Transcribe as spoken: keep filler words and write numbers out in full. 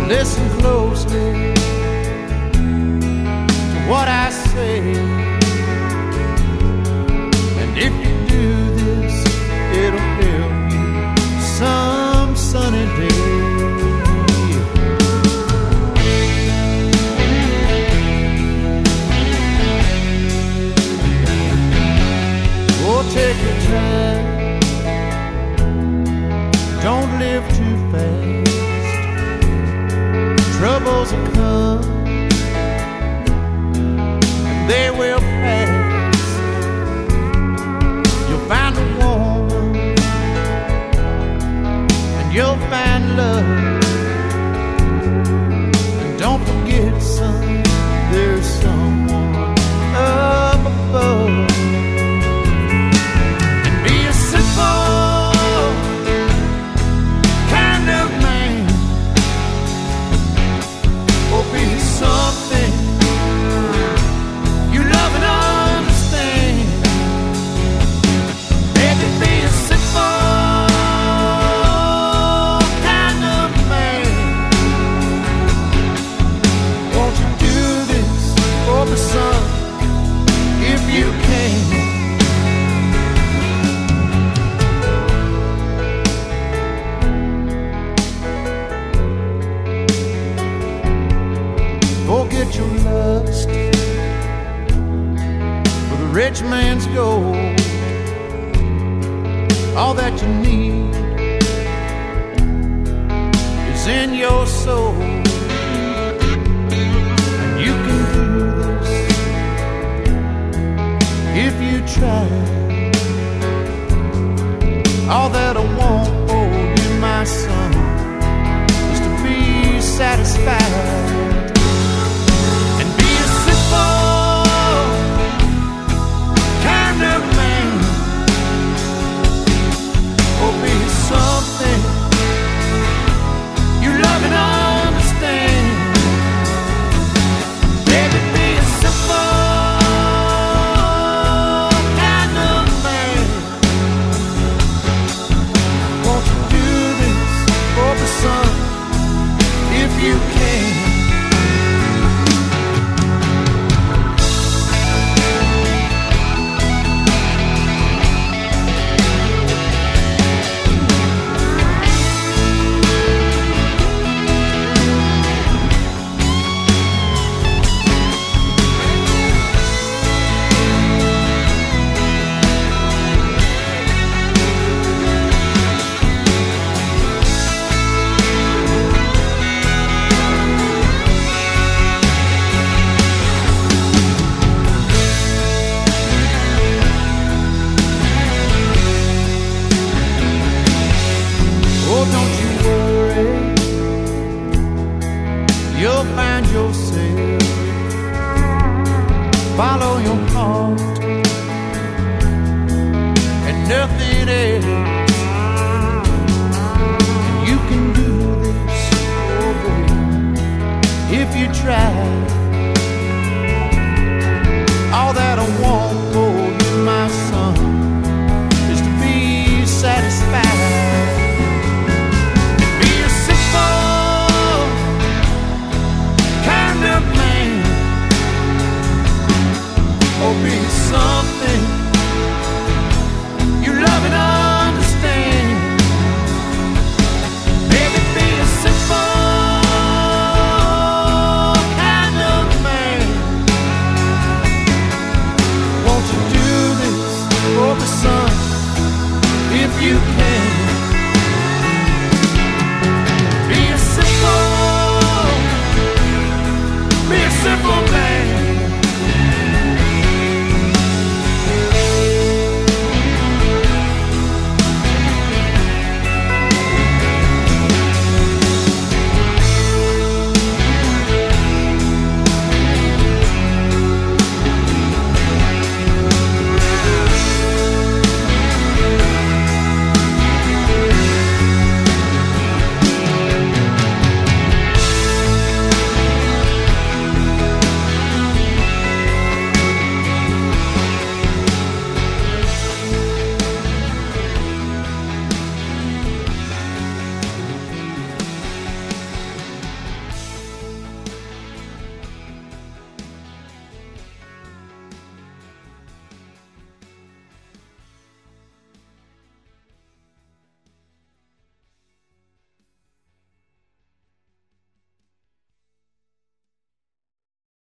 Listen closely to what I say, and if you do this, it'll help you some sunny day. Oh, take your time, don't live too fast. Troubles will come, and they will pass. You'll find a woman, and you'll find love. And don't forget, son, there's someone up above. And be a simple kind of man, or be something you love and understand. Maybe be a simple kind of man. Won't you do this for the son, if you can? Forget your lust for the rich man's gold. All that you need is in your soul, and you can do this if you try. All that I want for you, my son, is to be satisfied. Kind of man, or be something you love and understand. Baby, be a simple kind of man. Won't you do this for the son, if you can? You'll find yourself, follow your heart and nothing else. And you can do this, oh baby, if you try.